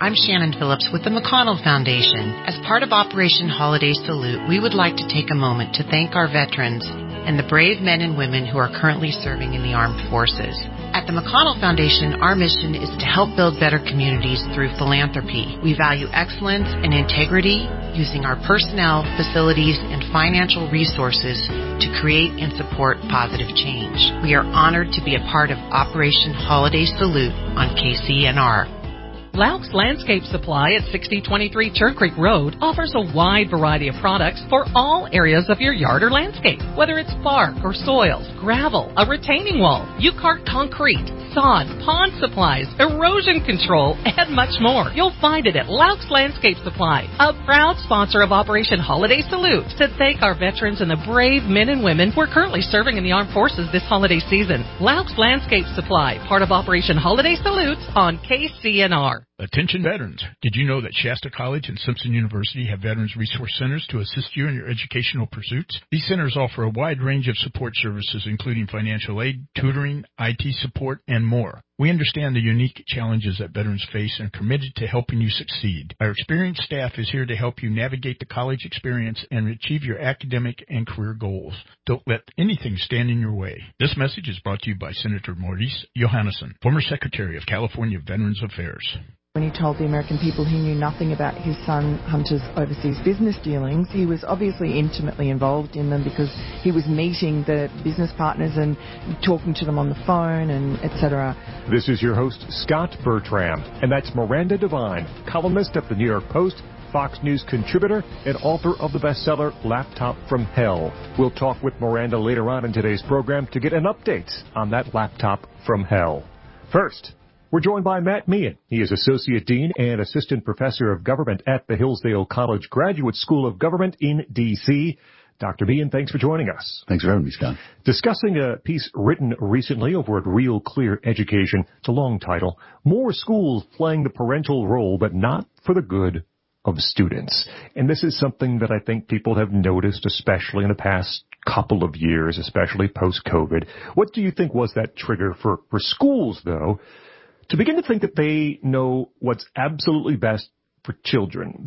I'm Shannon Phillips with the McConnell Foundation. As part of Operation Holiday Salute, we would like to take a moment to thank our veterans and the brave men and women who are currently serving in the armed forces. At the McConnell Foundation, our mission is to help build better communities through philanthropy. We value excellence and integrity, using our personnel, facilities, and financial resources to create and support positive change. We are honored to be a part of Operation Holiday Salute on KCNR. Laux Landscape Supply at 6023 Churn Creek Road offers a wide variety of products for all areas of your yard or landscape. Whether it's bark or soils, gravel, a retaining wall, U-Cart concrete, sod, pond supplies, erosion control, and much more. You'll find it at Laux Landscape Supply, a proud sponsor of Operation Holiday Salute, to thank our veterans and the brave men and women who are currently serving in the armed forces this holiday season. Laux Landscape Supply, part of Operation Holiday Salute on KCNR. Attention veterans. Did you know that Shasta College and Simpson University have Veterans Resource Centers to assist you in your educational pursuits? These centers offer a wide range of support services, including financial aid, tutoring, IT support, and more. We understand the unique challenges that veterans face and are committed to helping you succeed. Our experienced staff is here to help you navigate the college experience and achieve your academic and career goals. Don't let anything stand in your way. This message is brought to you by Senator Maurice Johannesson, former Secretary of California Veterans Affairs. When he told the American people he knew nothing about his son Hunter's overseas business dealings, he was obviously intimately involved in them because he was meeting the business partners and talking to them on the phone and etc. This is your host, Scott Bertram, and that's Miranda Devine, columnist at the New York Post, Fox News contributor, and author of the bestseller Laptop from Hell. We'll talk with Miranda later on in today's program to get an update on that laptop from hell. First, we're joined by Matt Meehan. He is Associate Dean and Assistant Professor of Government at the Hillsdale College Graduate School of Government in D.C. Dr. Meehan, thanks for joining us. Thanks for having me, Scott. Discussing a piece written recently over at Real Clear Education. It's a long title. More schools playing the parental role, but not for the good of students. And this is something that I think people have noticed, especially in the past couple of years, especially post-COVID. What do you think was that trigger for schools, though, to begin to think that they know what's absolutely best for children,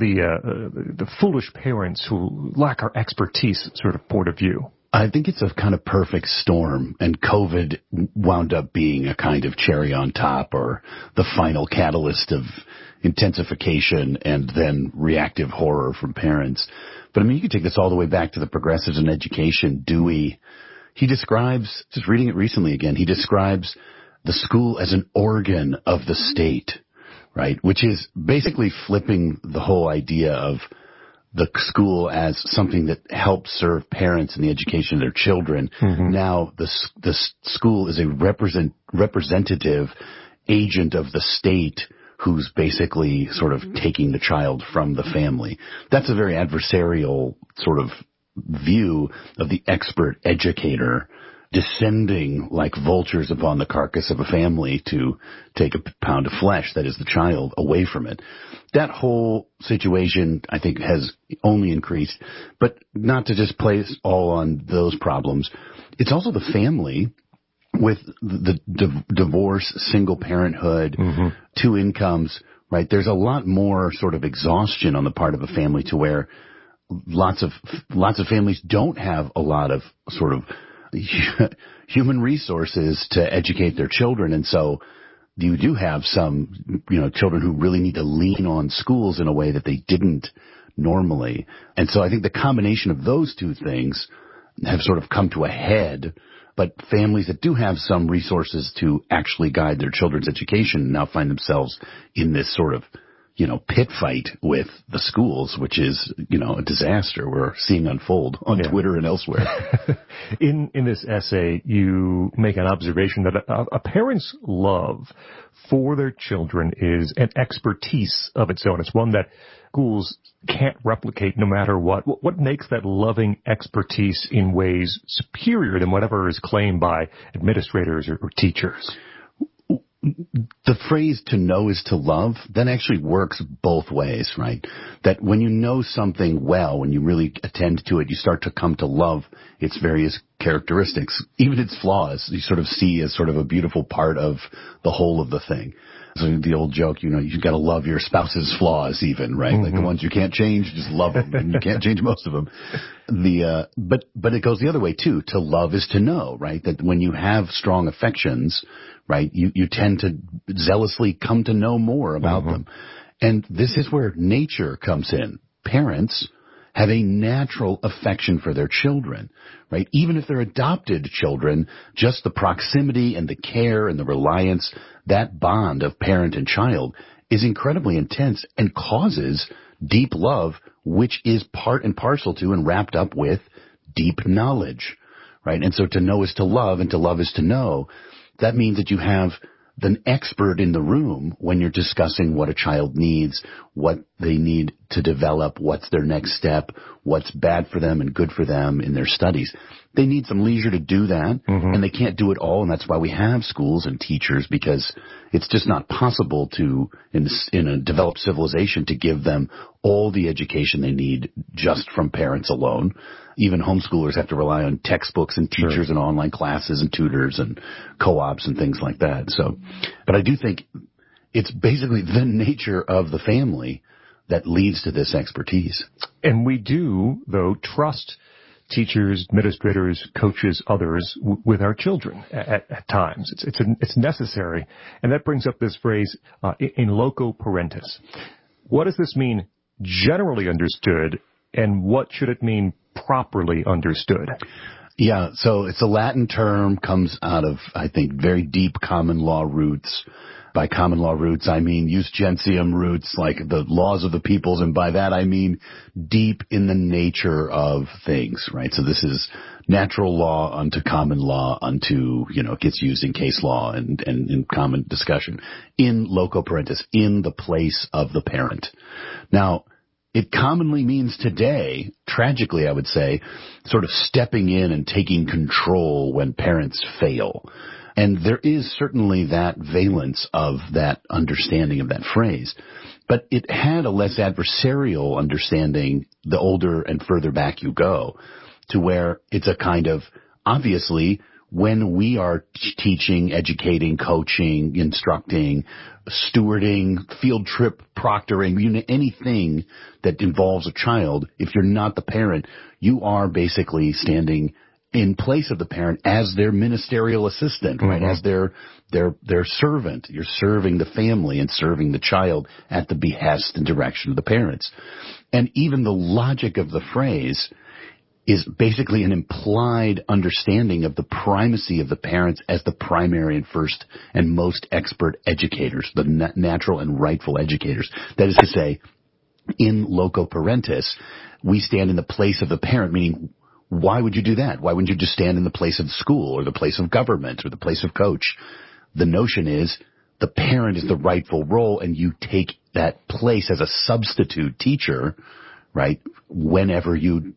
the foolish parents who lack our expertise sort of point of view? I think it's a kind of perfect storm, and COVID wound up being a kind of cherry on top, or the final catalyst of intensification and then reactive horror from parents. But I mean, you could take this all the way back to the progressives in education. Dewey, he describes, just reading it recently again, he describes the school as an organ of the state, right? Which is basically flipping the whole idea of the school as something that helps serve parents in the education of their children. Mm-hmm. Now the school is a representative agent of the state who's basically sort of taking the child from the family. That's a very adversarial sort of view of the expert educator descending like vultures upon the carcass of a family to take a pound of flesh, that is the child, away from it. That whole situation, I think, has only increased, but not to just place all on those problems. It's also the family with the divorce, single parenthood, mm-hmm. two incomes, right? There's a lot more sort of exhaustion on the part of a family to where lots of families don't have a lot of sort of human resources to educate their children. And so you do have some, children who really need to lean on schools in a way that they didn't normally. And so I think the combination of those two things have sort of come to a head. But families that do have some resources to actually guide their children's education now find themselves in this sort of, pit fight with the schools, which is, a disaster we're seeing unfold on Twitter and elsewhere. In this essay, you make an observation that a parent's love for their children is an expertise of its own. It's one that schools can't replicate no matter what. What makes that loving expertise in ways superior than whatever is claimed by administrators or teachers? The phrase "to know is to love" then actually works both ways, right? That when you know something well, when you really attend to it, you start to come to love its various characteristics, even its flaws. You sort of see as sort of a beautiful part of the whole of the thing. So the old joke, you've got to love your spouse's flaws even, right? Like the ones you can't change, just love them. And you can't change most of them. But it goes the other way too. To love is to know, right? That when you have strong affections, right, you tend to zealously come to know more about them. And this is where nature comes in. Parents have a natural affection for their children, right? Even if they're adopted children, just the proximity and the care and the reliance, that bond of parent and child is incredibly intense and causes deep love, which is part and parcel to and wrapped up with deep knowledge, right? And so to know is to love, and to love is to know. That means that you have an expert in the room when you're discussing what a child needs, what they need to develop, what's their next step, what's bad for them and good for them in their studies. They need some leisure to do that, and they can't do it all, and that's why we have schools and teachers, because it's just not possible to, in a developed civilization, to give them all the education they need just from parents alone. Even homeschoolers have to rely on textbooks and teachers and online classes and tutors and co-ops and things like that. So, but I do think it's basically the nature of the family that leads to this expertise. And we do, though, trust teachers, administrators, coaches, others with our children at times. It's necessary. And that brings up this phrase, in loco parentis. What does this mean generally understood, and what should it mean properly understood? Yeah, so it's a Latin term, comes out of, I think, very deep common law roots. By common law roots, I mean jus gentium roots, like the laws of the peoples, and by that I mean deep in the nature of things, right? So this is natural law unto common law unto, it gets used in case law and in common discussion. In loco parentis, in the place of the parent. Now, it commonly means today, tragically I would say, sort of stepping in and taking control when parents fail. And there is certainly that valence of that understanding of that phrase. But it had a less adversarial understanding the older and further back you go, to where it's a kind of, obviously, when we are teaching, educating, coaching, instructing, stewarding, field trip proctoring, anything that involves a child, if you're not the parent, you are basically standing in place of the parent as their ministerial assistant, right? As their servant. You're serving the family and serving the child at the behest and direction of the parents. And even the logic of the phrase is basically an implied understanding of the primacy of the parents as the primary and first and most expert educators, the natural and rightful educators. That is to say, in loco parentis, we stand in the place of the parent, meaning, why would you do that? Why wouldn't you just stand in the place of school or the place of government or the place of coach? The notion is the parent is the rightful role, and you take that place as a substitute teacher, right, whenever you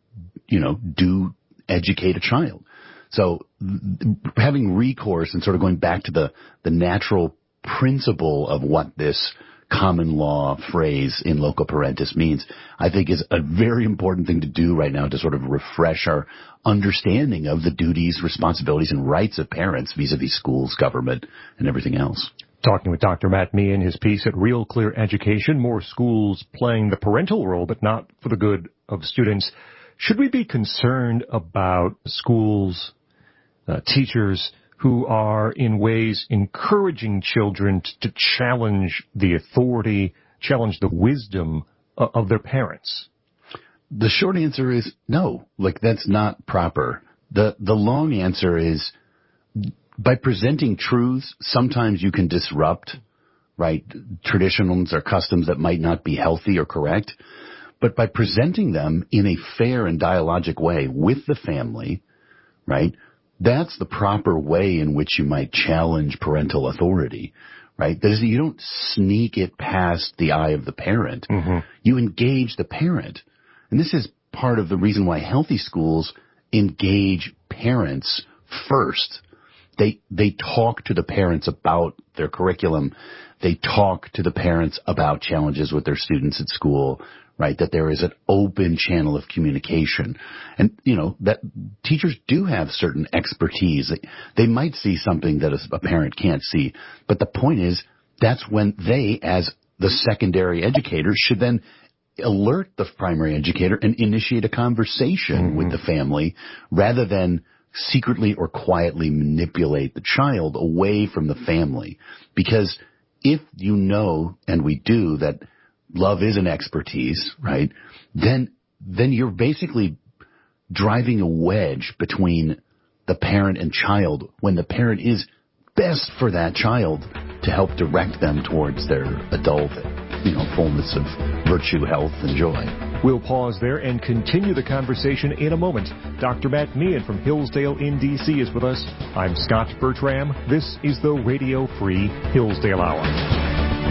do educate a child. So having recourse and sort of going back to the natural principle of what this common law phrase in loco parentis means, I think is a very important thing to do right now, to sort of refresh our understanding of the duties, responsibilities, and rights of parents vis-a-vis schools, government, and everything else. Talking with Dr. Matt Meehan, his piece at Real Clear Education, more schools playing the parental role, but not for the good of students. Should we be concerned about schools, teachers who are in ways encouraging children to challenge the authority, challenge the wisdom of their parents? The short answer is no. That's not proper. The long answer is, by presenting truths, sometimes you can disrupt, right, traditions or customs that might not be healthy or correct. But by presenting them in a fair and dialogic way with the family, right, that's the proper way in which you might challenge parental authority, right? That is, you don't sneak it past the eye of the parent. You engage the parent. And this is part of the reason why healthy schools engage parents first. They talk to the parents about their curriculum. They talk to the parents about challenges with their students at school, right? That there is an open channel of communication. And, that teachers do have certain expertise. They might see something that a parent can't see. But the point is, that's when they, as the secondary educator, should then alert the primary educator and initiate a conversation with the family rather than secretly or quietly manipulate the child away from the family. Because if you know, and we do, that love is an expertise, right, then you're basically driving a wedge between the parent and child when the parent is best for that child to help direct them towards their adult, fullness of virtue, health, and joy. We'll pause there and continue the conversation in a moment. Dr. Matt Meehan from Hillsdale in D.C. is with us. I'm Scott Bertram. This is the Radio Free Hillsdale Hour.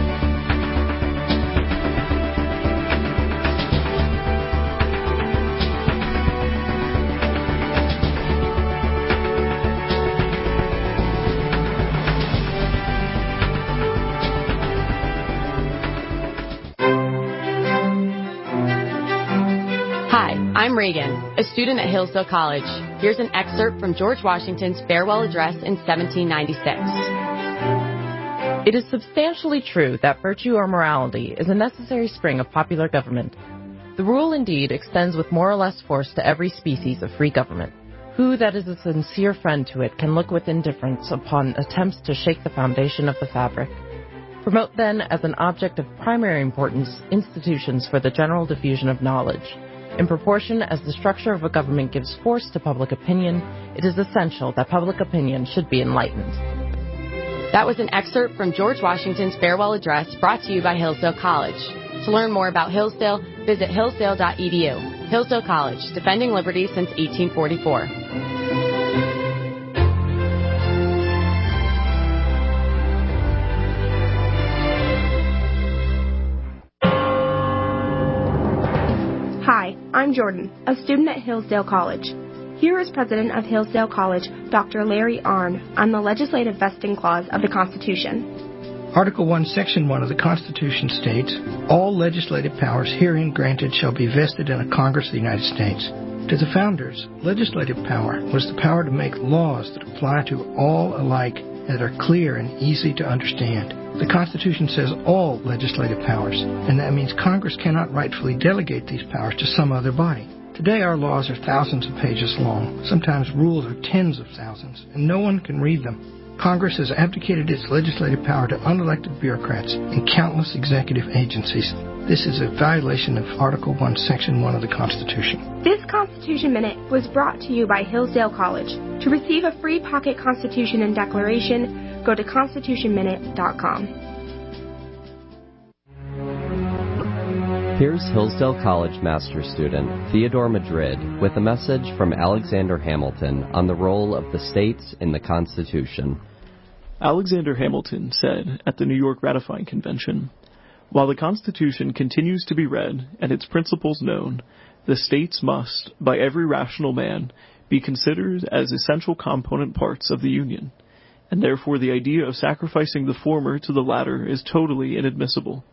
I'm Reagan, a student at Hillsdale College. Here's an excerpt from George Washington's farewell address in 1796. It is substantially true that virtue or morality is a necessary spring of popular government. The rule, indeed, extends with more or less force to every species of free government. Who that is a sincere friend to it can look with indifference upon attempts to shake the foundation of the fabric? Promote, then, as an object of primary importance, institutions for the general diffusion of knowledge. In proportion as the structure of a government gives force to public opinion, it is essential that public opinion should be enlightened. That was an excerpt from George Washington's farewell address brought to you by Hillsdale College. To learn more about Hillsdale, visit hillsdale.edu. Hillsdale College, defending liberty since 1844. Hi, I'm Jordan, a student at Hillsdale College. Here is President of Hillsdale College, Dr. Larry Arnn, on the legislative vesting clause of the Constitution. Article 1, Section 1 of the Constitution states, all legislative powers herein granted shall be vested in a Congress of the United States. To the founders, legislative power was the power to make laws that apply to all alike and that are clear and easy to understand. The Constitution says all legislative powers, and that means Congress cannot rightfully delegate these powers to some other body. Today our laws are thousands of pages long. Sometimes rules are tens of thousands, and no one can read them. Congress has abdicated its legislative power to unelected bureaucrats and countless executive agencies. This is a violation of Article 1, Section 1 of the Constitution. This Constitution Minute was brought to you by Hillsdale College. To receive a free pocket Constitution and Declaration, go to constitutionminute.com. Here's Hillsdale College master student Theodore Madrid with a message from Alexander Hamilton on the role of the states in the Constitution. Alexander Hamilton said at the New York Ratifying Convention, "While the Constitution continues to be read and its principles known, the states must, by every rational man, be considered as essential component parts of the Union, and therefore the idea of sacrificing the former to the latter is totally inadmissible."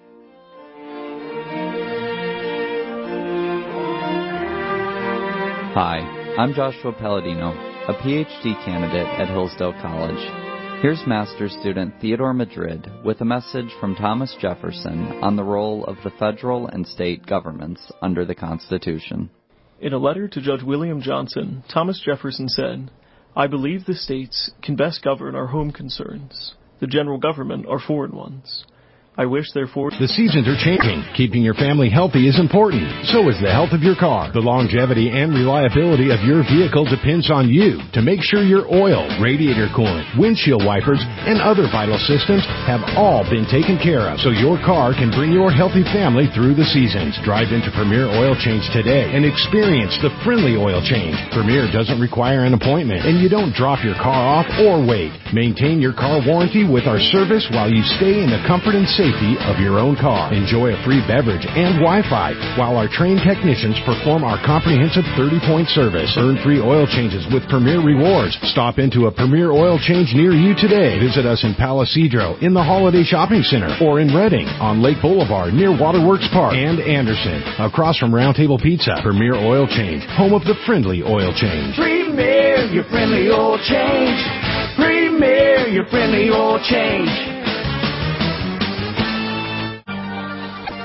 Hi, I'm Joshua Palladino, a PhD candidate at Hillsdale College. Here's master's student Theodore Madrid with a message from Thomas Jefferson on the role of the federal and state governments under the Constitution. In a letter to Judge William Johnson, Thomas Jefferson said, "I believe the states can best govern our home concerns. The general government are foreign ones. I wish, therefore..." The seasons are changing. Keeping your family healthy is important. So is the health of your car. The longevity and reliability of your vehicle depends on you to make sure your oil, radiator coolant, windshield wipers, and other vital systems have all been taken care of so your car can bring your healthy family through the seasons. Drive into Premier Oil Change today and experience the friendly oil change. Premier doesn't require an appointment, and you don't drop your car off or wait. Maintain your car warranty with our service while you stay in the comfort and safety of your own car. Enjoy a free beverage and Wi-Fi while our trained technicians perform our comprehensive 30-point service. Earn free oil changes with Premier Rewards. Stop into a Premier Oil Change near you today. Visit us in Palo Cedro, in the Holiday Shopping Center, or in Redding, on Lake Boulevard, near Waterworks Park, and Anderson, across from Round Table Pizza. Premier Oil Change, home of the friendly oil change. Premier, your friendly oil change. Premier, your friendly oil change.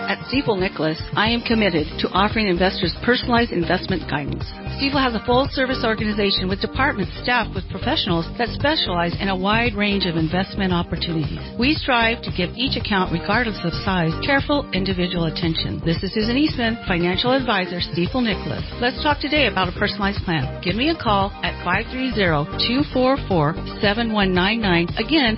At Stifel Nicholas, I am committed to offering investors personalized investment guidance. Stifel has a full-service organization with departments staffed with professionals that specialize in a wide range of investment opportunities. We strive to give each account, regardless of size, careful individual attention. This is Susan Eastman, Financial Advisor, Stifel Nicholas. Let's talk today about a personalized plan. Give me a call at 530-244-7199. Again,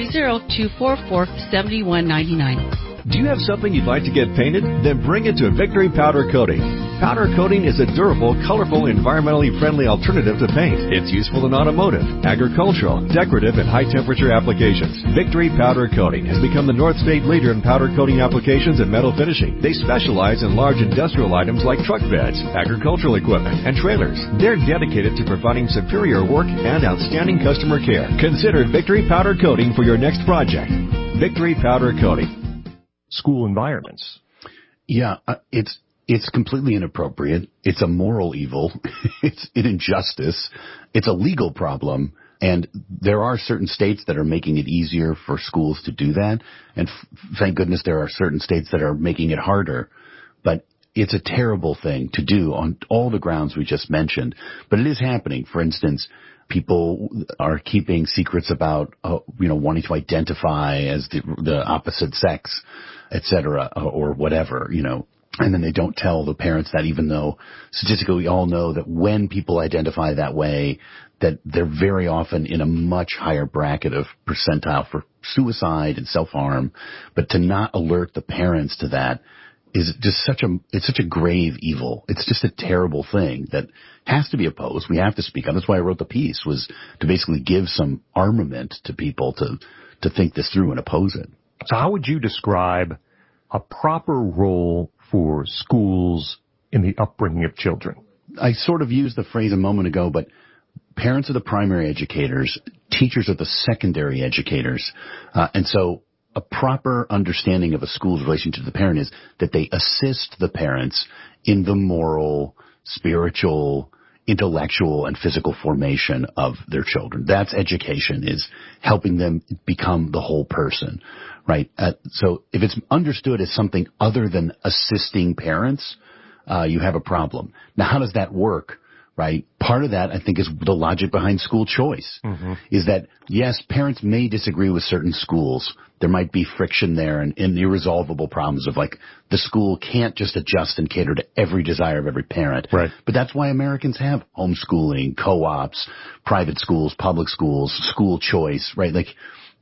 530-244-7199. Do you have something you'd like to get painted? Then bring it to Victory Powder Coating. Powder coating is a durable, colorful, environmentally friendly alternative to paint. It's useful in automotive, agricultural, decorative, and high-temperature applications. Victory Powder Coating has become the North State leader in powder coating applications and metal finishing. They specialize in large industrial items like truck beds, agricultural equipment, and trailers. They're dedicated to providing superior work and outstanding customer care. Consider Victory Powder Coating for your next project. Victory Powder Coating. School environments. Yeah, it's completely inappropriate. It's a moral evil. It's an injustice. It's a legal problem. And there are certain states that are making it easier for schools to do that. And thank goodness there are certain states that are making it harder. But it's a terrible thing to do on all the grounds we just mentioned. But it is happening. For instance, people are keeping secrets about, wanting to identify as the opposite sex, et cetera, or whatever, and then they don't tell the parents that, even though statistically we all know that when people identify that way, that they're very often in a much higher bracket of percentile for suicide and self-harm. But to not alert the parents to that is just such a grave evil. It's just a terrible thing that has to be opposed. We have to speak up. That's why I wrote the piece, was to basically give some armament to people to think this through and oppose it. So how would you describe a proper role for schools in the upbringing of children? I sort of used the phrase a moment ago, but parents are the primary educators, teachers are the secondary educators, and so a proper understanding of a school's relationship to the parent is that they assist the parents in the moral, spiritual, intellectual, and physical formation of their children. That's education, is helping them become the whole person, right? So if it's understood as something other than assisting parents, you have a problem. Now, how does that work? Right? Part of that, I think, is the logic behind school choice, is that, yes, parents may disagree with certain schools. There might be friction there and irresolvable problems of, like, the school can't just adjust and cater to every desire of every parent. Right. But that's why Americans have homeschooling, co-ops, private schools, public schools, school choice, right? Like,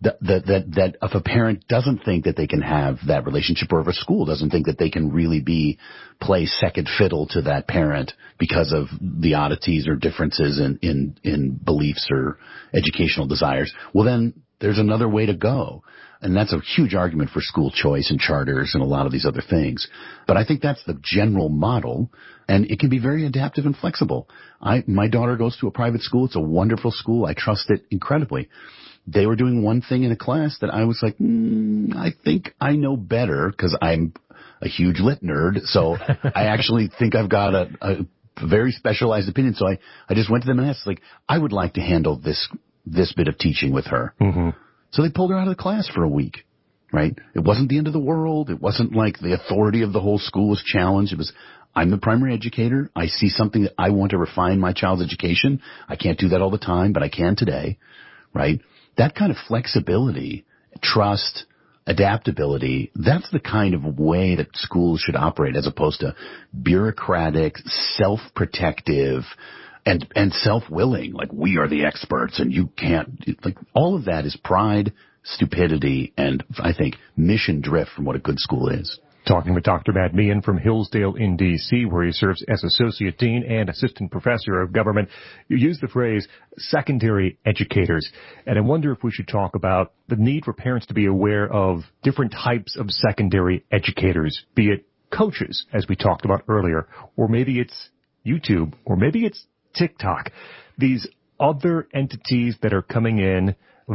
that if a parent doesn't think that they can have that relationship, or if a school doesn't think that they can really play second fiddle to that parent because of the oddities or differences in beliefs or educational desires, well, then there's another way to go. And that's a huge argument for school choice and charters and a lot of these other things. But I think that's the general model, and it can be very adaptive and flexible. My daughter goes to a private school. It's a wonderful school. I trust it incredibly. They were doing one thing in a class that I was like, I think I know better, because I'm a huge lit nerd. So I actually think I've got a very specialized opinion. So I just went to them and asked, like, I would like to handle this bit of teaching with her. Mm-hmm. So they pulled her out of the class for a week, right? It wasn't the end of the world. It wasn't like the authority of the whole school was challenged. It was, I'm the primary educator. I see something that I want to refine my child's education. I can't do that all the time, but I can today, right? That kind of flexibility, trust, adaptability, that's the kind of way that schools should operate, as opposed to bureaucratic, self-protective, and self-willing, like, we are the experts and you can't. Like, all of that is pride, stupidity, and I think mission drift from what a good school is. Talking with Dr. Matt Meehan from Hillsdale in D.C., where he serves as Associate Dean and Assistant Professor of Government. You used the phrase secondary educators, and I wonder if we should talk about the need for parents to be aware of different types of secondary educators, be it coaches, as we talked about earlier, or maybe it's YouTube, or maybe it's TikTok. These other entities that are coming in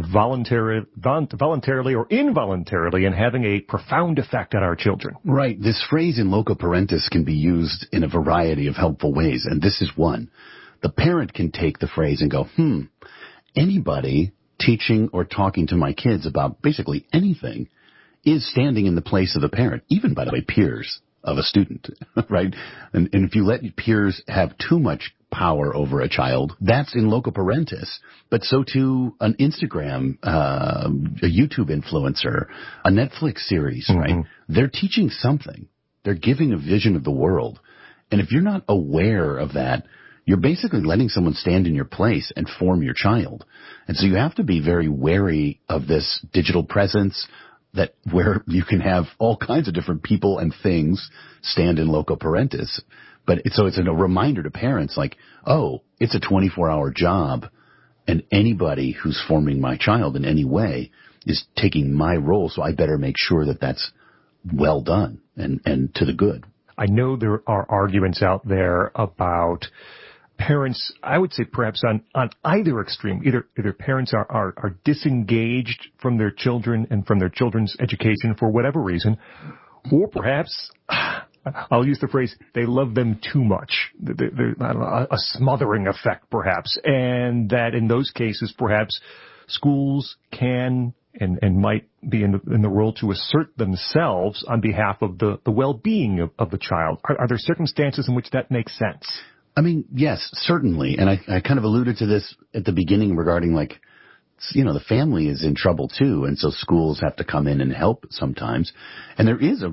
voluntarily or involuntarily and having a profound effect on our children. Right. This phrase in loco parentis can be used in a variety of helpful ways, and this is one. The parent can take the phrase and go, anybody teaching or talking to my kids about basically anything is standing in the place of the parent, even, by the way, peers of a student, right? And if you let peers have too much power over a child, that's in loco parentis. But so too an Instagram, a YouTube influencer, a Netflix series, right? They're teaching something. They're giving a vision of the world. And if you're not aware of that, you're basically letting someone stand in your place and form your child. And so you have to be very wary of this digital presence that where you can have all kinds of different people and things stand in loco parentis. But it's a reminder to parents like, oh, it's a 24-hour job, and anybody who's forming my child in any way is taking my role, so I better make sure that that's well done and to the good. I know there are arguments out there about parents, I would say perhaps on either extreme. Either parents are disengaged from their children and from their children's education for whatever reason, or perhaps, I'll use the phrase, they love them too much. There's a smothering effect, perhaps, and that in those cases, perhaps schools can and might be in the role to assert themselves on behalf of the well-being of the child. Are there circumstances in which that makes sense? I mean, yes, certainly. And I kind of alluded to this at the beginning regarding, like, you know, the family is in trouble too, and so schools have to come in and help sometimes. And there is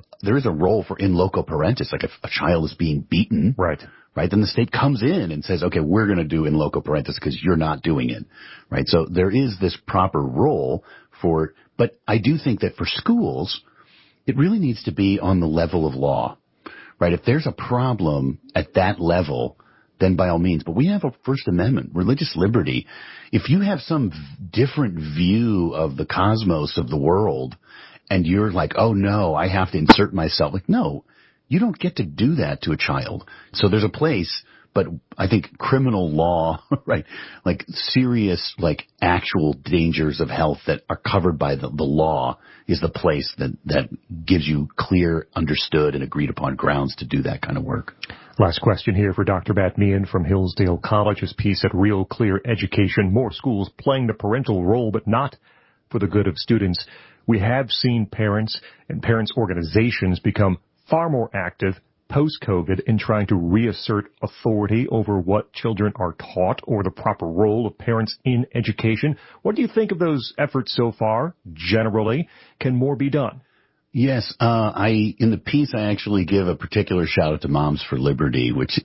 a role for in loco parentis, like if a child is being beaten, right, then the state comes in and says, okay, we're going to do in loco parentis because you're not doing it, right? So there is this proper role for, but I do think that for schools, it really needs to be on the level of law, right? If there's a problem at that level, then by all means. But we have a First Amendment, religious liberty. If you have some different view of the cosmos of the world and you're like, oh no, I have to insert myself. Like, no, you don't get to do that to a child. So there's a place, but I think criminal law, right, like serious, like actual dangers of health that are covered by the law is the place that gives you clear, understood, and agreed upon grounds to do that kind of work. Last question here for Dr. Matt Meehan from Hillsdale College's piece at Real Clear Education. More schools playing the parental role, but not for the good of students. We have seen parents and parents' organizations become far more active post-COVID in trying to reassert authority over what children are taught or the proper role of parents in education. What do you think of those efforts so far, generally? Can more be done? Yes, in the piece, I actually give a particular shout out to Moms for Liberty, which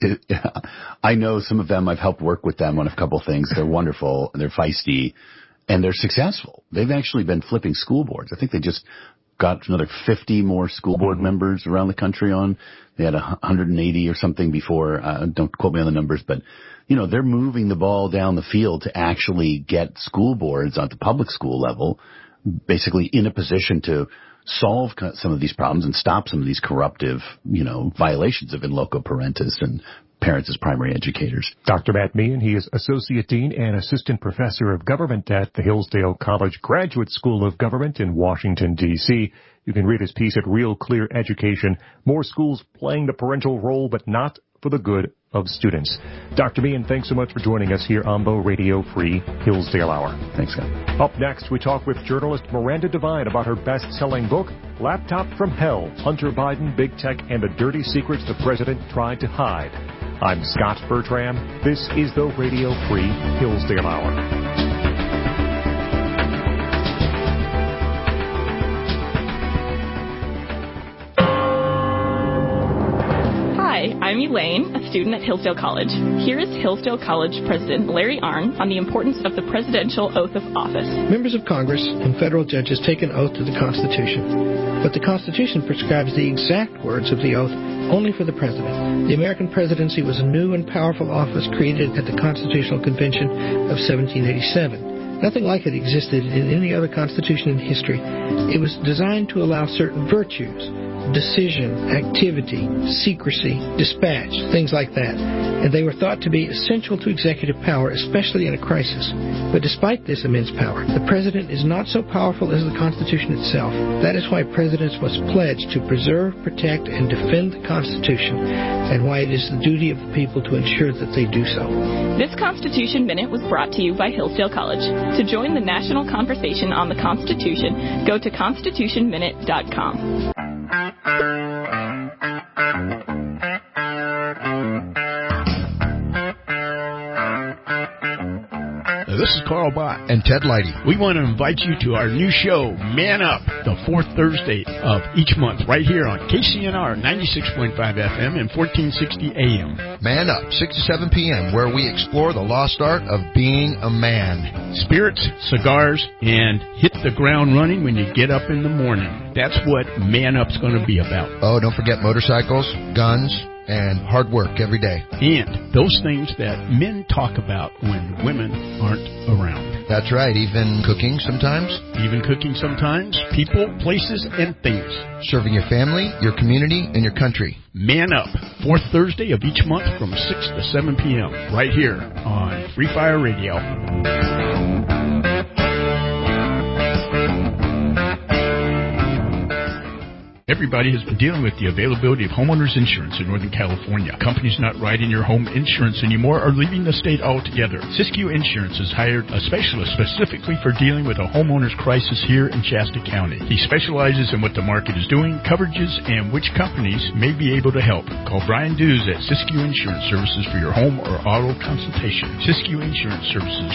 I know some of them, I've helped work with them on a couple things. They're wonderful, they're feisty, and they're successful. They've actually been flipping school boards. I think they just got another 50 more school board members around the country on. They had 180 or something before. Don't quote me on the numbers, but you know, they're moving the ball down the field to actually get school boards at the public school level, basically in a position to solve some of these problems and stop some of these corruptive, you know, violations of in loco parentis and parents as primary educators. Dr. Matt Meehan, he is Associate Dean and Assistant Professor of Government at the Hillsdale College Graduate School of Government in Washington, D.C. You can read his piece at Real Clear Education, More Schools Playing the Parental Role But Not for the Good of Students. Dr. Meehan, thanks so much for joining us here on the Radio Free Hillsdale Hour. Thanks, Scott. Up next, we talk with journalist Miranda Devine about her best-selling book, Laptop from Hell, Hunter Biden, Big Tech, and the Dirty Secrets the President Tried to Hide. I'm Scott Bertram. This is the Radio Free Hillsdale Hour. Hi, I'm Elaine, a student at Hillsdale College. Here is Hillsdale College President Larry Arnn on the importance of the presidential oath of office. Members of Congress and federal judges take an oath to the Constitution, but the Constitution prescribes the exact words of the oath only for the president. The American presidency was a new and powerful office created at the Constitutional Convention of 1787. Nothing like it existed in any other constitution in history. It was designed to allow certain virtues decision, activity, secrecy, dispatch, things like that. And they were thought to be essential to executive power, especially in a crisis. But despite this immense power, the president is not so powerful as the Constitution itself. That is why presidents must pledge to preserve, protect, and defend the Constitution, and why it is the duty of the people to ensure that they do so. This Constitution Minute was brought to you by Hillsdale College. To join the national conversation on the Constitution, go to constitutionminute.com. This is Carl Bott and Ted Leidy. We want to invite you to our new show, Man Up, the fourth Thursday of each month, right here on KCNR 96.5 FM and 1460 AM. Man Up, 6 to 7 p.m., where we explore the lost art of being a man. Spirits, cigars, and hit the ground running when you get up in the morning. That's what Man Up's going to be about. Oh, don't forget motorcycles, guns, and hard work every day. And those things that men talk about when women aren't around. That's right, even cooking sometimes. Even cooking sometimes. People, places, and things. Serving your family, your community, and your country. Man Up, fourth Thursday of each month from 6 to 7 p.m. right here on Free Fire Radio. Everybody has been dealing with the availability of homeowners insurance in Northern California. Companies not writing your home insurance anymore are leaving the state altogether. Siskiyou Insurance has hired a specialist specifically for dealing with a homeowner's crisis here in Shasta County. He specializes in what the market is doing, coverages, and which companies may be able to help. Call Brian Dews at Siskiyou Insurance Services for your home or auto consultation. Siskiyou Insurance Services,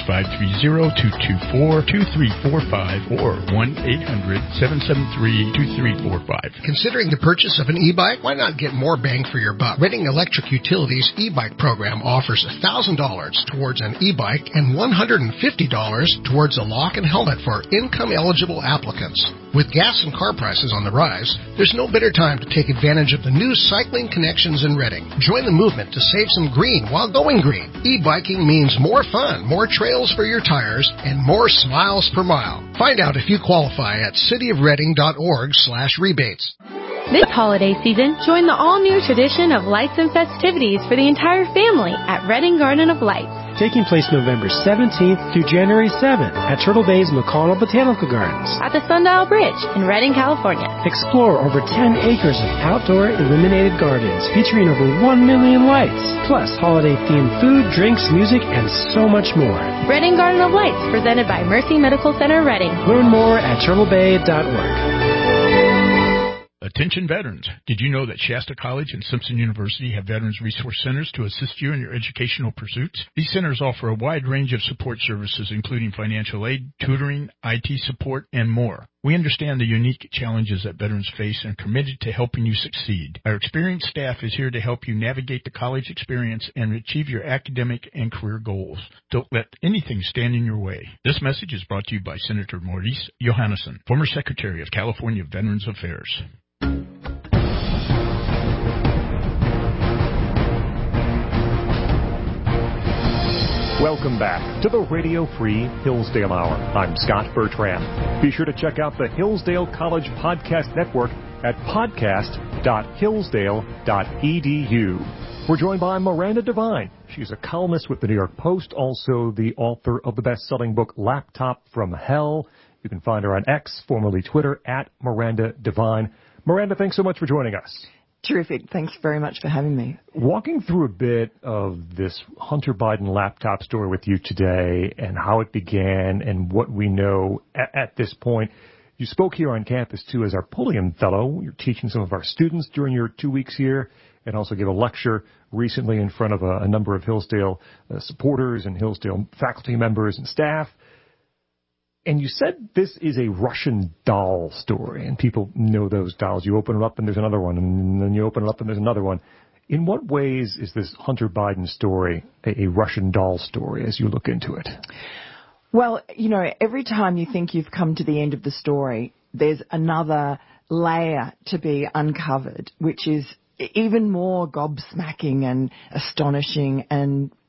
530-224-2345 or 1-800-773-2345. Considering the purchase of an e-bike, why not get more bang for your buck? Redding Electric Utilities e-bike program offers $1,000 towards an e-bike and $150 towards a lock and helmet for income-eligible applicants. With gas and car prices on the rise, there's no better time to take advantage of the new cycling connections in Redding. Join the movement to save some green while going green. E-biking means more fun, more trails for your tires, and more smiles per mile. Find out if you qualify at cityofredding.org/rebates. This holiday season, join the all-new tradition of lights and festivities for the entire family at Redding Garden of Lights. Taking place November 17th through January 7th at Turtle Bay's McConnell Botanical Gardens. At the Sundial Bridge in Redding, California. Explore over 10 acres of outdoor illuminated gardens featuring over 1 million lights, plus holiday-themed food, drinks, music, and so much more. Redding Garden of Lights, presented by Mercy Medical Center, Redding. Learn more at turtlebay.org. Attention veterans. Did you know that Shasta College and Simpson University have Veterans Resource Centers to assist you in your educational pursuits? These centers offer a wide range of support services, including financial aid, tutoring, IT support, and more. We understand the unique challenges that veterans face and are committed to helping you succeed. Our experienced staff is here to help you navigate the college experience and achieve your academic and career goals. Don't let anything stand in your way. This message is brought to you by Senator Maurice Johannesson, former Secretary of California Veterans Affairs. Welcome back to the Radio Free Hillsdale Hour. I'm Scott Bertram. Be sure to check out the Hillsdale College Podcast Network at podcast.hillsdale.edu. We're joined by Miranda Devine. She's a columnist with the New York Post, also the author of the best-selling book Laptop from Hell. You can find her on X, formerly Twitter, at Miranda Devine. Miranda, thanks so much for joining us. Terrific. Thanks very much for having me. Walking through a bit of this Hunter Biden laptop story with you today and how it began and what we know at this point. You spoke here on campus, too, as our Pulliam Fellow. You're teaching some of our students during your 2 weeks here and also gave a lecture recently in front of a number of Hillsdale supporters and Hillsdale faculty members and staff. And you said this is a Russian doll story, and people know those dolls. You open it up and there's another one, and then you open it up and there's another one. In what ways is this Hunter Biden story a Russian doll story as you look into it? Well, you know, every time you think you've come to the end of the story, there's another layer to be uncovered, which is even more gobsmacking and astonishing and,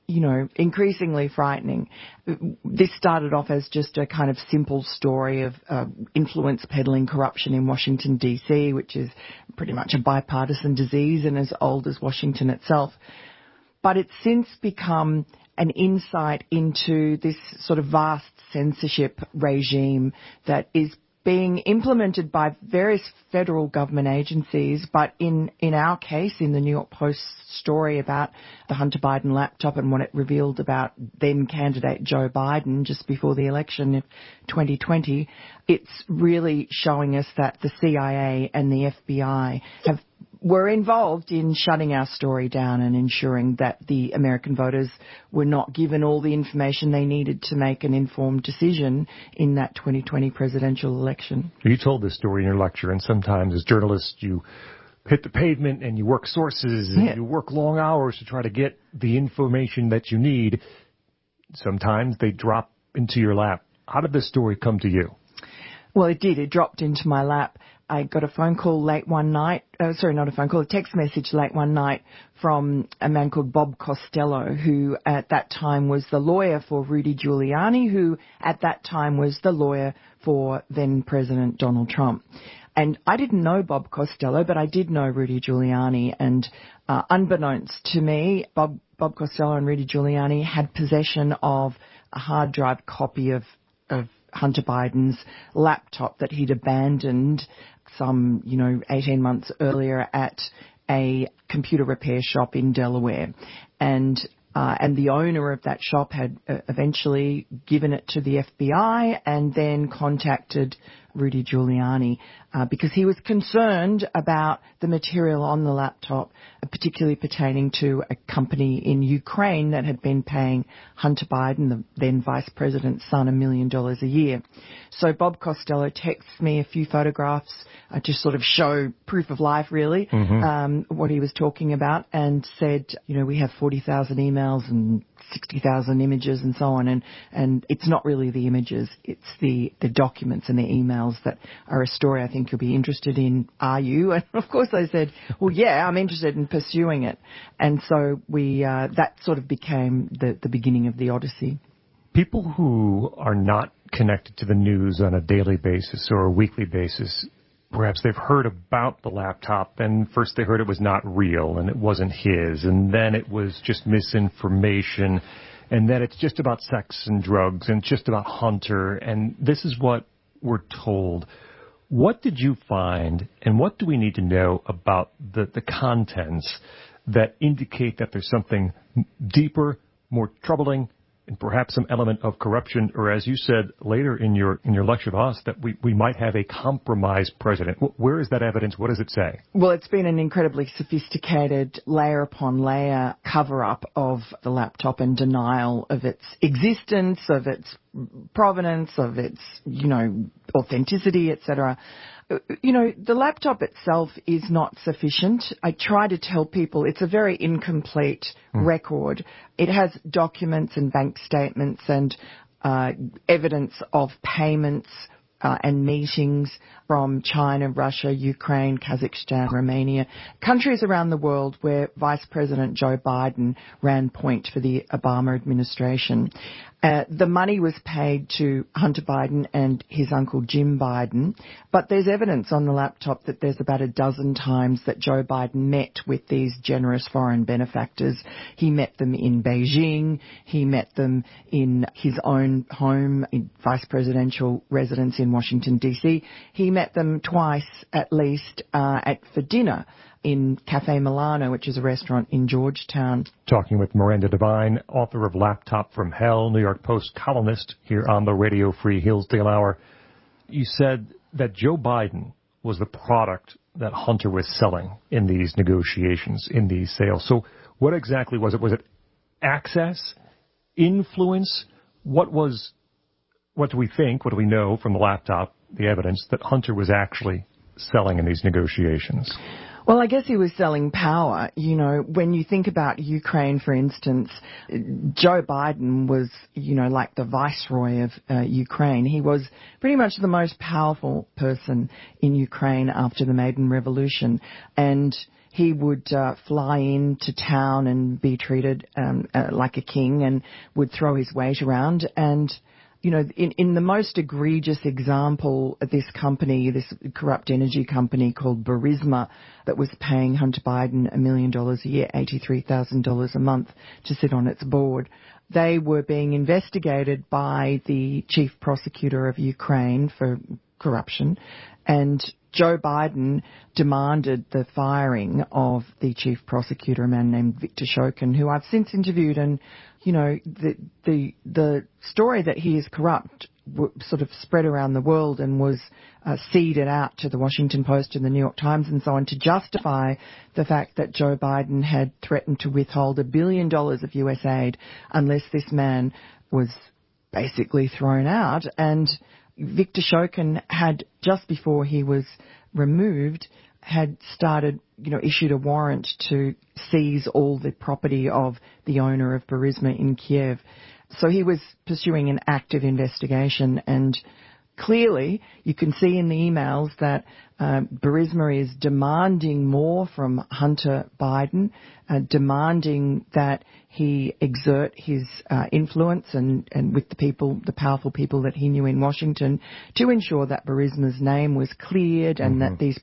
increasingly frightening. This started off as just a kind of simple story of influence peddling corruption in Washington, D.C., which is pretty much a bipartisan disease and as old as Washington itself. But it's since become an insight into this sort of vast censorship regime that is being implemented by various federal government agencies, but in our case, in the New York Post story about the Hunter Biden laptop and what it revealed about then candidate Joe Biden just before the election of 2020, it's really showing us that the CIA and the FBI were involved in shutting our story down and ensuring that the American voters were not given all the information they needed to make an informed decision in that 2020 presidential election. You told this story in your lecture, and sometimes as journalists you hit the pavement and you work sources and you work long hours to try to get the information that you need. Sometimes they drop into your lap. How did this story come to you? Well, it did. It dropped into my lap. I got a phone call late one night, a text message late one night from a man called Bob Costello, who at that time was the lawyer for Rudy Giuliani, who at that time was the lawyer for then President Donald Trump. And I didn't know Bob Costello, but I did know Rudy Giuliani. And unbeknownst to me, Bob Costello and Rudy Giuliani had possession of a hard drive copy of Hunter Biden's laptop that he'd abandoned some, 18 months earlier at a computer repair shop in Delaware. And the owner of that shop had eventually given it to the FBI and then contacted Rudy Giuliani because he was concerned about the material on the laptop, particularly pertaining to a company in Ukraine that had been paying Hunter Biden, the then vice president's son, $1 million a year. So Bob Costello texts me a few photographs to sort of show proof of life, really, what he was talking about, and said, we have 40,000 emails and 60,000 images and so on, and it's not really the images, it's the documents and the emails that are a story I think you'll be interested in. Are you? And of course I said, well, yeah, I'm interested in pursuing it. And so that sort of became the beginning of the Odyssey. People who are not connected to the news on a daily basis or a weekly basis, perhaps they've heard about the laptop, and first they heard it was not real and it wasn't his, and then it was just misinformation, and then it's just about sex and drugs and just about Hunter, and this is what we're told. What did you find, and what do we need to know about the contents that indicate that there's something deeper, more troubling, and perhaps some element of corruption, or as you said later in your lecture to us, that we might have a compromised president? Where is that evidence? What does it say? Well, it's been an incredibly sophisticated layer upon layer cover-up of the laptop and denial of its existence, of its provenance, of its, authenticity, etc. The laptop itself is not sufficient. I try to tell people it's a very incomplete record. It has documents and bank statements and evidence of payments and meetings from China, Russia, Ukraine, Kazakhstan, Romania, countries around the world where Vice President Joe Biden ran point for the Obama administration. The money was paid to Hunter Biden and his uncle Jim Biden, but there's evidence on the laptop that there's about a dozen times that Joe Biden met with these generous foreign benefactors. He met them in Beijing. He met them in his own home, in vice presidential residence in Washington, D.C. He met them twice, at least, for dinner in Cafe Milano, which is a restaurant in Georgetown. Talking with Miranda Devine, author of Laptop from Hell, New York Post columnist here on the Radio Free Hillsdale Hour. You said that Joe Biden was the product that Hunter was selling in these negotiations, in these sales. So what exactly was it? Was it access, influence? What do we think, what do we know from the laptop, the evidence that Hunter was actually selling in these negotiations? Well, I guess he was selling power. You know, when you think about Ukraine, for instance, Joe Biden was, you know, like the viceroy of Ukraine. He was pretty much the most powerful person in Ukraine after the Maidan Revolution. And he would fly into town and be treated like a king and would throw his weight around. And you know, in the most egregious example, this company, this corrupt energy company called Burisma, that was paying Hunter Biden $1 million a year, $83,000 a month, to sit on its board. They were being investigated by the chief prosecutor of Ukraine for corruption, and Joe Biden demanded the firing of the chief prosecutor, a man named Viktor Shokin, who I've since interviewed, and you know, the story that he is corrupt sort of spread around the world and was seeded out to the Washington Post and the New York Times and so on to justify the fact that Joe Biden had threatened to withhold $1 billion of U.S. aid unless this man was basically thrown out. And Viktor Shokin had, just before he was removed, had issued a warrant to seize all the property of the owner of Burisma in Kiev. So he was pursuing an active investigation, and clearly you can see in the emails that Burisma is demanding more from Hunter Biden, demanding that he exert his influence and with the powerful people that he knew in Washington, to ensure that Burisma's name was cleared and that these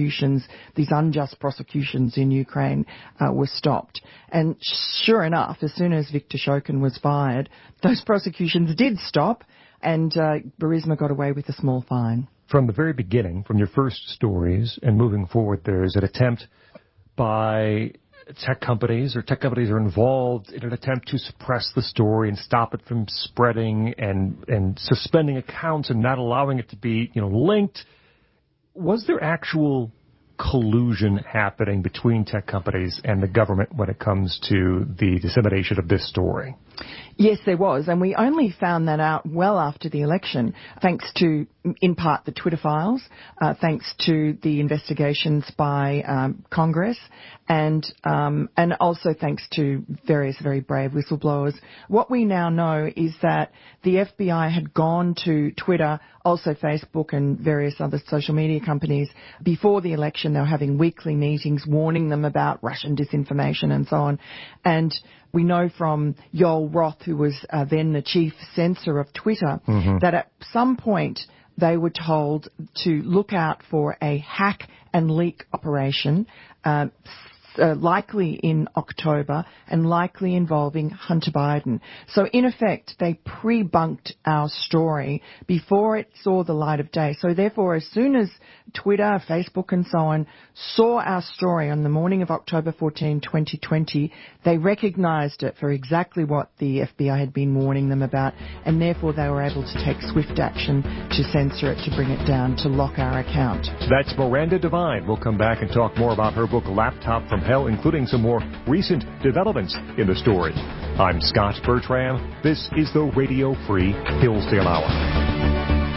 unjust prosecutions in Ukraine were stopped. And sure enough, as soon as Viktor Shokin was fired, those prosecutions did stop, and Burisma got away with a small fine. From the very beginning, from your first stories and moving forward, there is an attempt by tech companies are involved in an attempt to suppress the story and stop it from spreading and suspending accounts and not allowing it to be, linked. Was there actual collusion happening between tech companies and the government when it comes to the dissemination of this story? Yes, there was, and we only found that out well after the election, thanks to, in part, the Twitter files, thanks to the investigations by Congress, and also thanks to various very brave whistleblowers. What we now know is that the FBI had gone to Twitter, also Facebook and various other social media companies before the election. They were having weekly meetings warning them about Russian disinformation and so on. And we know from Yoel Roth, who was then the chief censor of Twitter, that at some point they were told to look out for a hack and leak operation, likely in October and likely involving Hunter Biden. So in effect, they pre-bunked our story before it saw the light of day. So therefore, as soon as Twitter, Facebook and so on saw our story on the morning of October 14, 2020, they recognized it for exactly what the FBI had been warning them about, and therefore they were able to take swift action to censor it, to bring it down, to lock our account. That's Miranda Devine. We'll come back and talk more about her book, Laptop from Hell, including some more recent developments in the story. I'm Scott Bertram. This is the Radio Free Hillsdale Hour.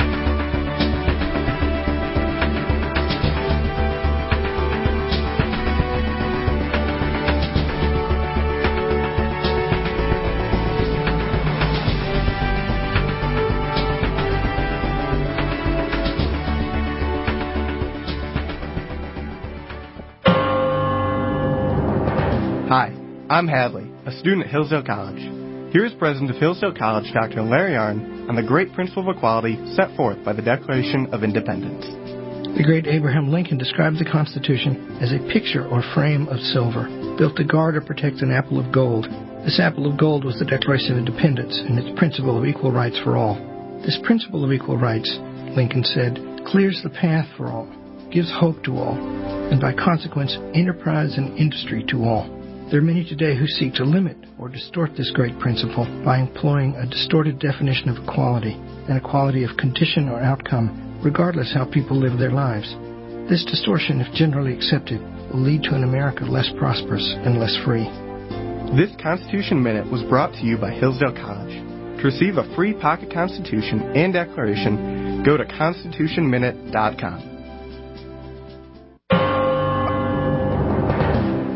Hi, I'm Hadley, a student at Hillsdale College. Here is President of Hillsdale College, Dr. Larry Arnn, on the great principle of equality set forth by the Declaration of Independence. The great Abraham Lincoln described the Constitution as a picture or frame of silver, built to guard or protect an apple of gold. This apple of gold was the Declaration of Independence and its principle of equal rights for all. This principle of equal rights, Lincoln said, clears the path for all, gives hope to all, and by consequence, enterprise and industry to all. There are many today who seek to limit or distort this great principle by employing a distorted definition of equality, an equality of condition or outcome, regardless how people live their lives. This distortion, if generally accepted, will lead to an America less prosperous and less free. This Constitution Minute was brought to you by Hillsdale College. To receive a free pocket Constitution and Declaration, go to constitutionminute.com.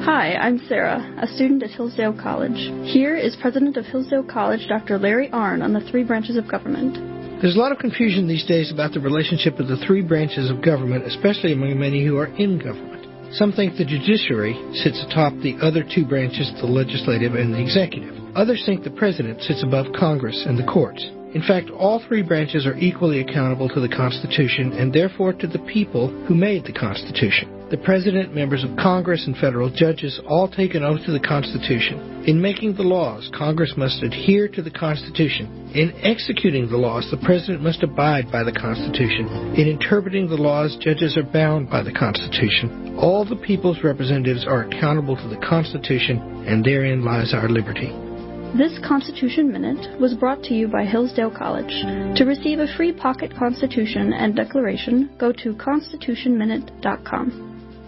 Hi, I'm Sarah, a student at Hillsdale College. Here is President of Hillsdale College, Dr. Larry Arnn, on the three branches of government. There's a lot of confusion these days about the relationship of the three branches of government, especially among many who are in government. Some think the judiciary sits atop the other two branches, the legislative and the executive. Others think the president sits above Congress and the courts. In fact, all three branches are equally accountable to the Constitution and therefore to the people who made the Constitution. The President, members of Congress, and federal judges all take an oath to the Constitution. In making the laws, Congress must adhere to the Constitution. In executing the laws, the President must abide by the Constitution. In interpreting the laws, judges are bound by the Constitution. All the people's representatives are accountable to the Constitution, and therein lies our liberty. This Constitution Minute was brought to you by Hillsdale College. To receive a free pocket Constitution and Declaration, go to constitutionminute.com.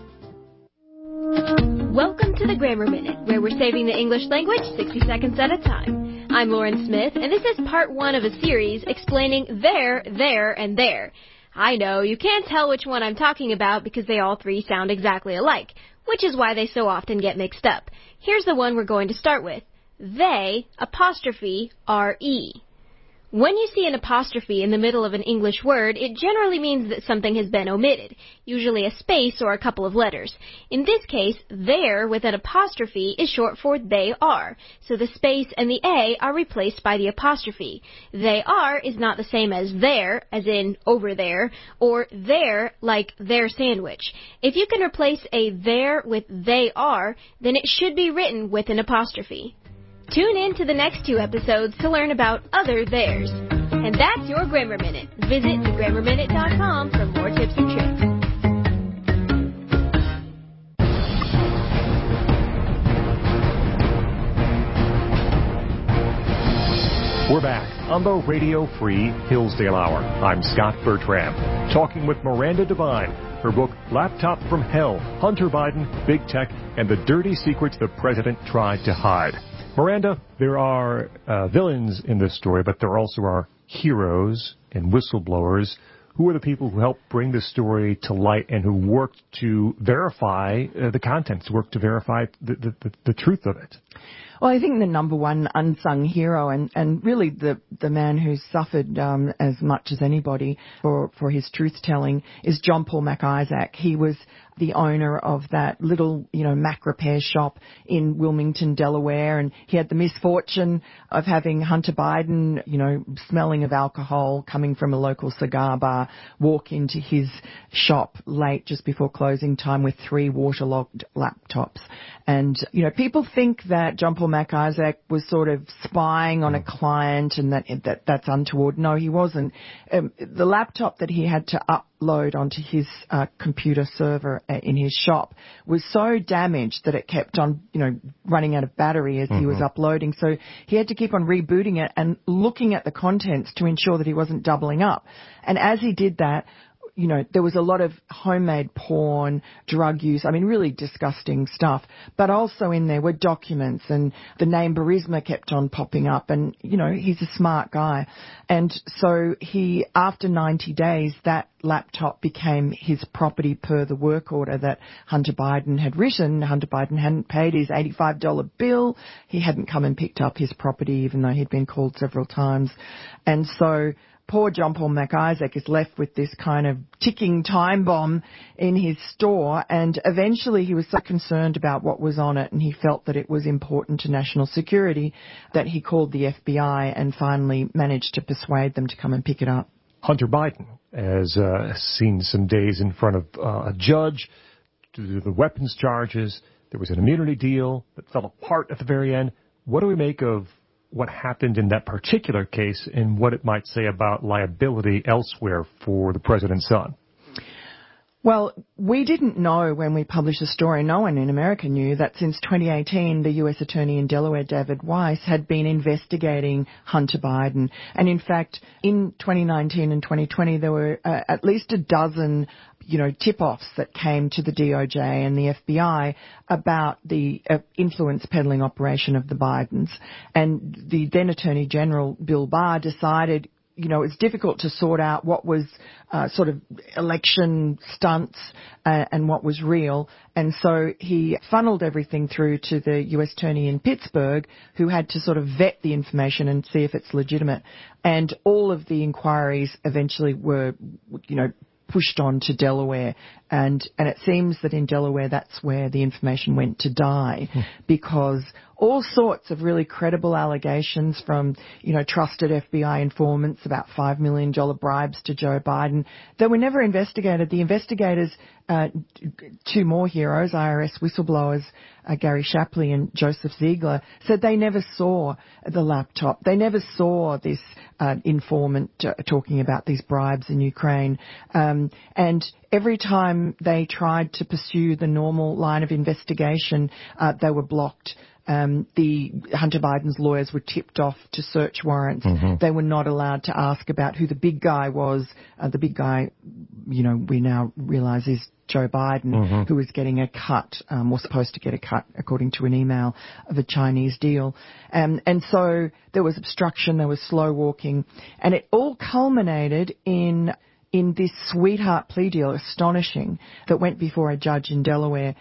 Welcome to the Grammar Minute, where we're saving the English language 60 seconds at a time. I'm Lauren Smith, and this is part one of a series explaining there, and there. I know, you can't tell which one I'm talking about because they all three sound exactly alike, which is why they so often get mixed up. Here's the one we're going to start with. They, apostrophe, R-E. When you see an apostrophe in the middle of an English word, it generally means that something has been omitted, usually a space or a couple of letters. In this case, there with an apostrophe is short for they are, so the space and the A are replaced by the apostrophe. They are is not the same as there, as in over there, or there like their sandwich. If you can replace a there with they are, then it should be written with an apostrophe. Tune in to the next two episodes to learn about other theirs. And that's your Grammar Minute. Visit thegrammarminute.com for more tips and tricks. We're back on the Radio Free Hillsdale Hour. I'm Scott Bertram, talking with Miranda Devine. Her book, Laptop from Hell, Hunter Biden, Big Tech, and the Dirty Secrets the President Tried to Hide. Miranda, there are villains in this story, but there also are heroes and whistleblowers. Who are the people who helped bring this story to light and who worked to verify the contents, worked to verify the truth of it? Well, I think the number one unsung hero and really the man who's suffered as much as anybody for his truth-telling is John Paul MacIsaac. He was the owner of that little, Mac repair shop in Wilmington, Delaware, and he had the misfortune of having Hunter Biden, smelling of alcohol coming from a local cigar bar, walk into his shop late just before closing time with 3 waterlogged laptops. And, people think that John Paul MacIsaac was sort of spying on a client and that's untoward. No, he wasn't. The laptop that he had to upload onto his computer server in his shop was so damaged that it kept on, running out of battery as he was uploading. So he had to keep on rebooting it and looking at the contents to ensure that he wasn't doubling up. And as he did that, there was a lot of homemade porn, drug use, really disgusting stuff. But also in there were documents and the name Burisma kept on popping up and, he's a smart guy. And so after 90 days, that laptop became his property per the work order that Hunter Biden had written. Hunter Biden hadn't paid his $85 bill. He hadn't come and picked up his property even though he'd been called several times. And so poor John Paul MacIsaac is left with this kind of ticking time bomb in his store, and eventually he was so concerned about what was on it and he felt that it was important to national security that he called the FBI and finally managed to persuade them to come and pick it up. Hunter Biden has seen some days in front of a judge to do the weapons charges. There was an immunity deal that fell apart at the very end. What do we make of what happened in that particular case and what it might say about liability elsewhere for the president's son? Well, we didn't know when we published the story, no one in America knew that since 2018, the U.S. Attorney in Delaware, David Weiss, had been investigating Hunter Biden. And in fact, in 2019 and 2020, there were at least a dozen tip-offs that came to the DOJ and the FBI about the influence peddling operation of the Bidens. And the then Attorney General, Bill Barr, decided it's difficult to sort out what was sort of election stunts and what was real. And so he funneled everything through to the U.S. Attorney in Pittsburgh, who had to sort of vet the information and see if it's legitimate. And all of the inquiries eventually were, pushed on to Delaware, and it seems that in Delaware that's where the information went to die, because all sorts of really credible allegations from, trusted FBI informants about $5 million bribes to Joe Biden, they were never investigated. The investigators, two more heroes, IRS whistleblowers, Gary Shapley and Joseph Ziegler, said they never saw the laptop. They never saw this informant talking about these bribes in Ukraine. And every time they tried to pursue the normal line of investigation, they were blocked. The Hunter Biden's lawyers were tipped off to search warrants. They were not allowed to ask about who the big guy was. The big guy, we now realize is Joe Biden, who was getting a cut, or supposed to get a cut, according to an email, of a Chinese deal. And so there was obstruction, there was slow walking, and it all culminated in this sweetheart plea deal, astonishing, that went before a judge in Delaware.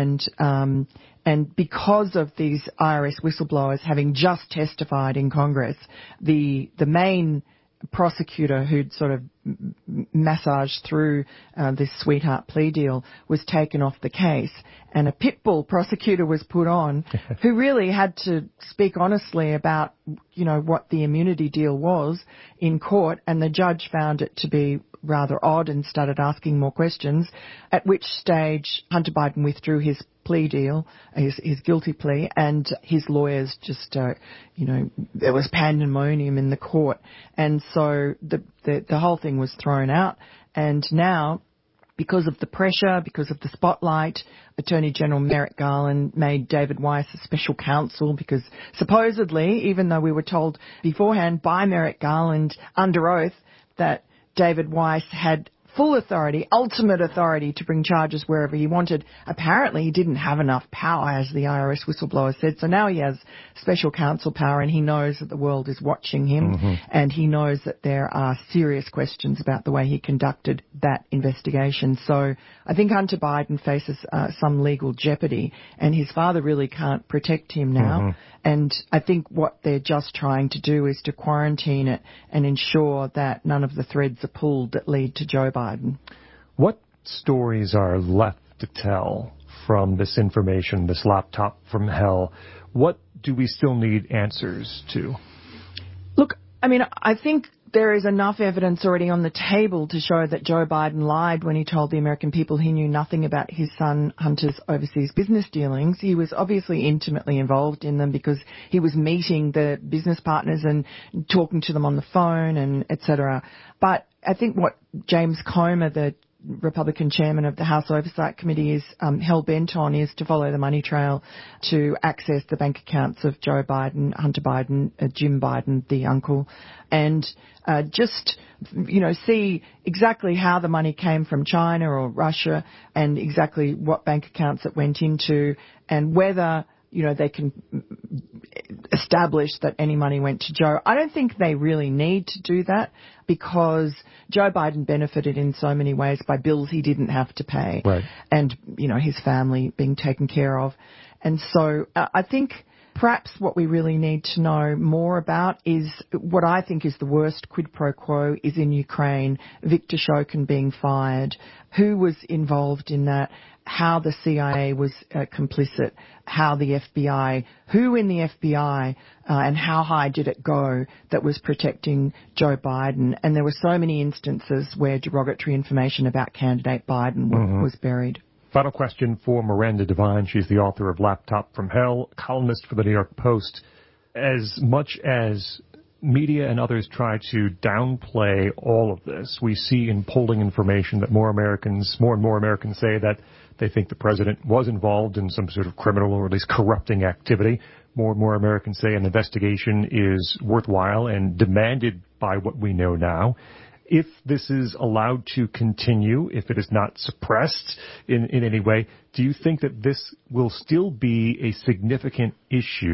And because of these IRS whistleblowers having just testified in Congress, the main prosecutor who'd sort of massaged through this sweetheart plea deal was taken off the case, and a pit bull prosecutor was put on who really had to speak honestly about, what the immunity deal was in court, and the judge found it to be rather odd and started asking more questions, at which stage Hunter Biden withdrew his plea deal, his guilty plea, and his lawyers just, there was pandemonium in the court. And so the whole thing was thrown out. And now, because of the pressure, because of the spotlight, Attorney General Merrick Garland made David Weiss a special counsel, because supposedly, even though we were told beforehand by Merrick Garland under oath that David Weiss had full authority, ultimate authority to bring charges wherever he wanted. Apparently he didn't have enough power, as the IRS whistleblower said. So now he has special counsel power, and he knows that the world is watching him, and he knows that there are serious questions about the way he conducted that investigation. So I think Hunter Biden faces some legal jeopardy, and his father really can't protect him now. And I think what they're just trying to do is to quarantine it and ensure that none of the threads are pulled that lead to Joe Biden. What stories are left to tell from this information, this laptop from hell? What do we still need answers to? Look, I think there is enough evidence already on the table to show that Joe Biden lied when he told the American people he knew nothing about his son Hunter's overseas business dealings. He was obviously intimately involved in them because he was meeting the business partners and talking to them on the phone and etc. But I think what James Comer, the Republican chairman of the House Oversight Committee, is hell-bent on is to follow the money trail to access the bank accounts of Joe Biden, Hunter Biden, Jim Biden, the uncle, and just, see exactly how the money came from China or Russia and exactly what bank accounts it went into, and whether they can establish that any money went to Joe. I don't think they really need to do that, because Joe Biden benefited in so many ways by bills he didn't have to pay. Right. And, his family being taken care of. And so I think perhaps what we really need to know more about is what I think is the worst quid pro quo is in Ukraine, Viktor Shokin being fired, who was involved in that, how the CIA was complicit, how the FBI, who in the FBI, and how high did it go that was protecting Joe Biden. And there were so many instances where derogatory information about candidate Biden was buried. Final question for Miranda Devine. She's the author of Laptop from Hell, columnist for the New York Post. As much as media and others try to downplay all of this, we see in polling information that more and more Americans say that they think the president was involved in some sort of criminal or at least corrupting activity. More and more Americans say an investigation is worthwhile and demanded by what we know now. If this is allowed to continue, if it is not suppressed in any way, do you think that this will still be a significant issue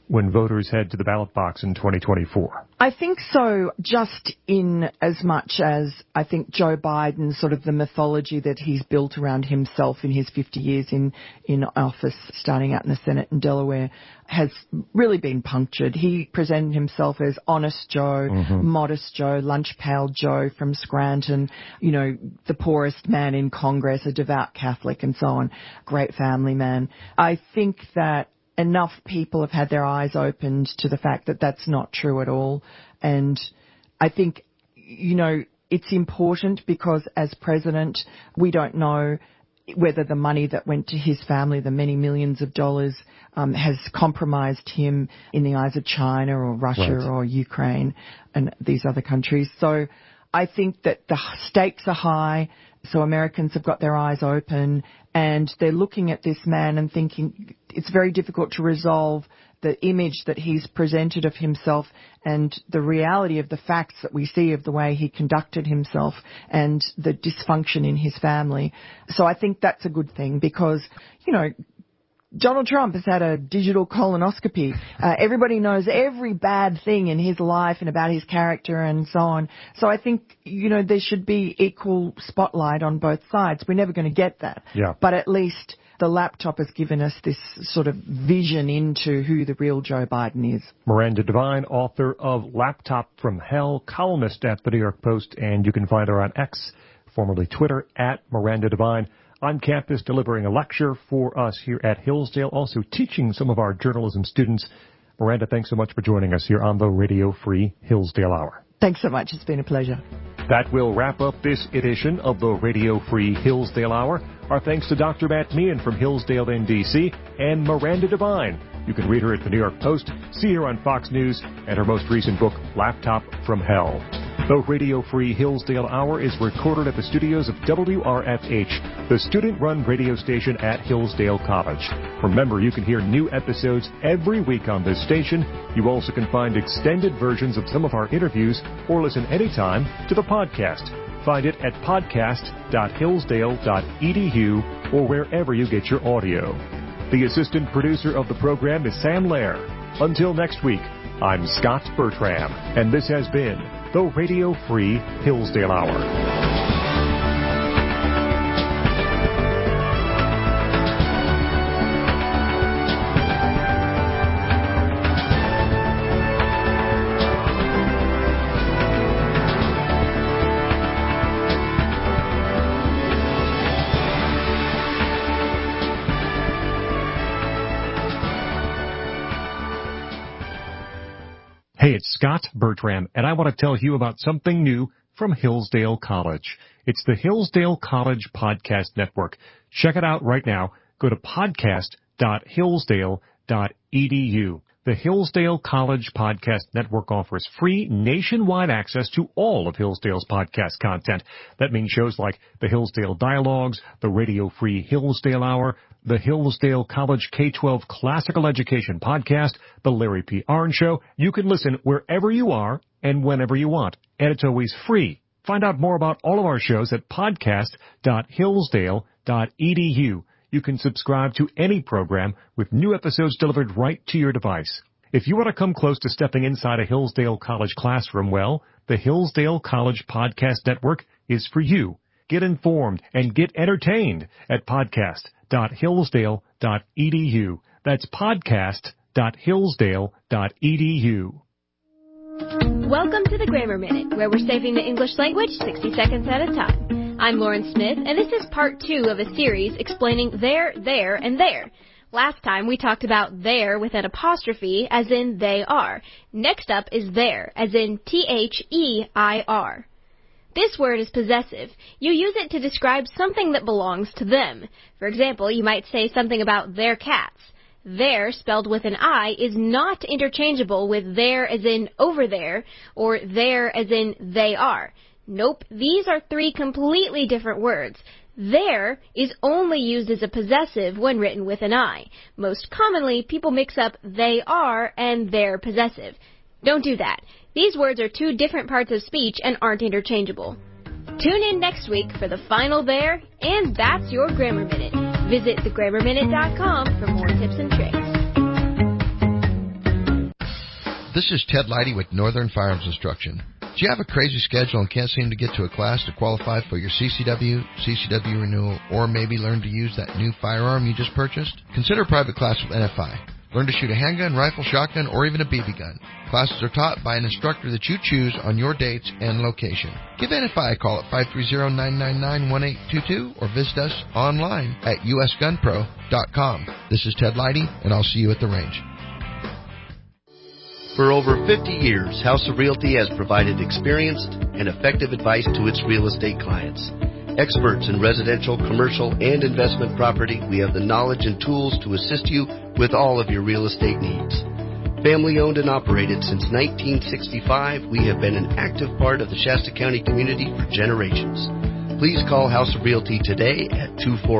when voters head to the ballot box in 2024? I think so, just in as much as I think Joe Biden, sort of the mythology that he's built around himself in his 50 years in office, starting out in the Senate in Delaware, has really been punctured. He presented himself as honest Joe, modest Joe, lunch pail Joe from Scranton, you know, the poorest man in Congress, a devout Catholic and so on, great family man. I think that enough people have had their eyes opened to the fact that that's not true at all. And I think, you know, it's important because as president, we don't know whether the money that went to his family, the many millions of dollars, has compromised him in the eyes of China or Russia or Ukraine and these other countries. So I think that the stakes are high, so Americans have got their eyes open and they're looking at this man and thinking it's very difficult to resolve the image that he's presented of himself and the reality of the facts that we see of the way he conducted himself and the dysfunction in his family. So I think that's a good thing because, you know, Donald Trump has had a digital colonoscopy. Everybody knows every bad thing in his life and about his character and so on. So I think, you know, there should be equal spotlight on both sides. We're never going to get that. Yeah. But at least the laptop has given us this sort of vision into who the real Joe Biden is. Miranda Devine, author of Laptop from Hell, columnist at the New York Post, and you can find her on X, formerly Twitter, at Miranda Devine. On campus delivering a lecture for us here at Hillsdale, also teaching some of our journalism students. Miranda, thanks so much for joining us here on the Radio Free Hillsdale Hour. Thanks so much. It's been a pleasure. That will wrap up this edition of the Radio Free Hillsdale Hour. Our thanks to Dr. Matt Meehan from Hillsdale, NDC, and Miranda Devine. You can read her at the New York Post, see her on Fox News, and her most recent book, Laptop from Hell. The Radio Free Hillsdale Hour is recorded at the studios of WRFH, the student-run radio station at Hillsdale College. Remember, you can hear new episodes every week on this station. You also can find extended versions of some of our interviews or listen anytime to the podcast. Find it at podcast.hillsdale.edu or wherever you get your audio. The assistant producer of the program is Sam Lair. Until next week, I'm Scott Bertram, and this has been the Radio Free Hillsdale Hour. Hey, it's Scott Bertram, and I want to tell you about something new from Hillsdale College. It's the Hillsdale College Podcast Network. Check it out right now. Go to podcast.hillsdale.edu. The Hillsdale College Podcast Network offers free nationwide access to all of Hillsdale's podcast content. That means shows like the Hillsdale Dialogues, the Radio Free Hillsdale Hour, the Hillsdale College K-12 Classical Education Podcast, the Larry P. Arnn Show. You can listen wherever you are and whenever you want, and it's always free. Find out more about all of our shows at podcast.hillsdale.edu. You can subscribe to any program with new episodes delivered right to your device. If you want to come close to stepping inside a Hillsdale College classroom, well, the Hillsdale College Podcast Network is for you. Get informed and get entertained at podcast.hillsdale.edu. That's podcast.hillsdale.edu. Welcome to the Grammar Minute, where we're saving the English language 60 seconds at a time. I'm Lauren Smith, and this is part 2 of a series explaining there, and there. Last time we talked about there with an apostrophe, as in they are. Next up is there, as in T-H-E-I-R. This word is possessive. You use it to describe something that belongs to them. For example, you might say something about their cats. There, spelled with an I, is not interchangeable with there as in over there, or there as in they are. Nope, these are 3 completely different words. There is only used as a possessive when written with an I. Most commonly, people mix up they are and their possessive. Don't do that. These words are 2 different parts of speech and aren't interchangeable. Tune in next week for the final there, and that's your Grammar Minute. Visit thegrammarminute.com for more tips and tricks. This is Ted Leidy with Northern Firearms Instruction. Do you have a crazy schedule and can't seem to get to a class to qualify for your CCW renewal, or maybe learn to use that new firearm you just purchased? Consider a private class with NFI. Learn to shoot a handgun, rifle, shotgun, or even a BB gun. Classes are taught by an instructor that you choose on your dates and location. Give NFI a call at 530-999-1822 or visit us online at usgunpro.com. This is Ted Leidy, and I'll see you at the range. For over 50 years, House of Realty has provided experienced and effective advice to its real estate clients. Experts in residential, commercial, and investment property, we have the knowledge and tools to assist you with all of your real estate needs. Family owned and operated since 1965, we have been an active part of the Shasta County community for generations. Please call House of Realty today at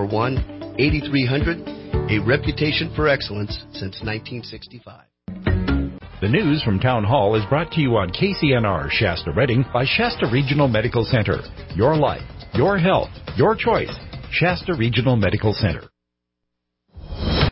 241-8300, a reputation for excellence since 1965. The news from Town Hall is brought to you on KCNR Shasta Redding by Shasta Regional Medical Center. Your life, your health, your choice. Shasta Regional Medical Center.